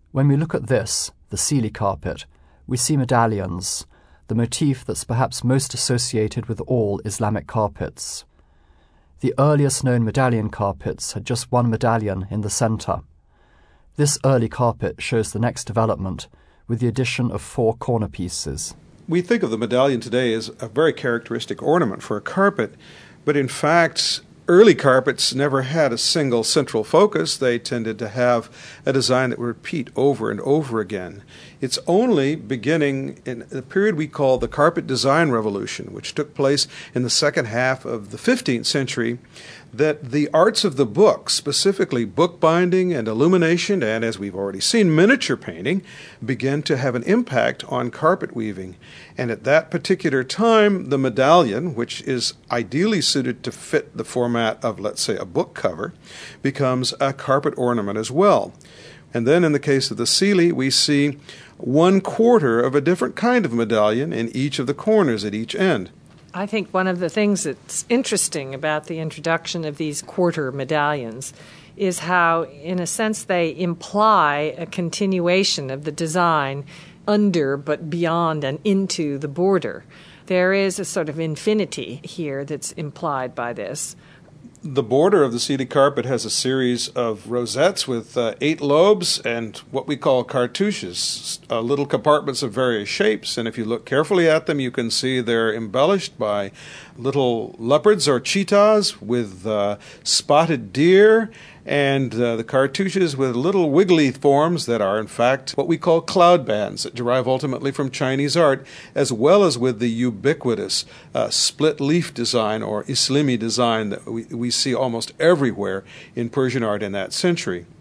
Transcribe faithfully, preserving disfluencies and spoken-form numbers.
When we look at this, the Sealy carpet, we see medallions, the motif that's perhaps most associated with all Islamic carpets. The earliest known medallion carpets had just one medallion in the centre. This early carpet shows the next development with the addition of four corner pieces. We think of the medallion today as a very characteristic ornament for a carpet, but in fact, early carpets never had a single central focus. They tended to have a design that would repeat over and over again. It's only beginning in a period we call the Carpet Design Revolution, which took place in the second half of the fifteenth century, that the arts of the book, specifically bookbinding and illumination, and as we've already seen, miniature painting, began to have an impact on carpet weaving. And at that particular time, the medallion, which is ideally suited to fit the format of, let's say, a book cover, becomes a carpet ornament as well. And then in the case of the Sealy, we see one quarter of a different kind of medallion in each of the corners at each end. I think one of the things that's interesting about the introduction of these quarter medallions is how, in a sense, they imply a continuation of the design under but beyond and into the border. There is a sort of infinity here that's implied by this. The border of the Sealy carpet has a series of rosettes with uh, eight lobes and what we call cartouches, uh, little compartments of various shapes. And if you look carefully at them, you can see they're embellished by little leopards or cheetahs with uh, spotted deer, and uh, the cartouches with little wiggly forms that are in fact what we call cloud bands that derive ultimately from Chinese art, as well as with the ubiquitous uh, split leaf design or Islimi design that we, we see almost everywhere in Persian art in that century.